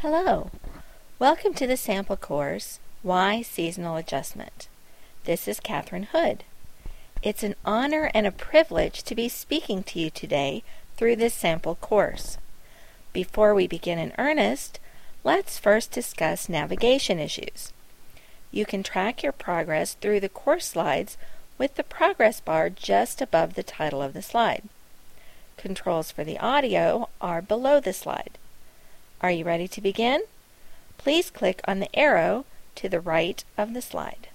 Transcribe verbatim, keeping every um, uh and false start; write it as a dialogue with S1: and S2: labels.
S1: Hello, welcome to the sample course, Why Seasonal Adjustment. This is Catherine Hood. It's an honor and a privilege to be speaking to you today through this sample course. Before we begin in earnest, let's first discuss navigation issues. You can track your progress through the course slides with the progress bar just above the title of the slide. Controls for the audio are below the slide. Are you ready to begin? Please click on the arrow to the right of the slide.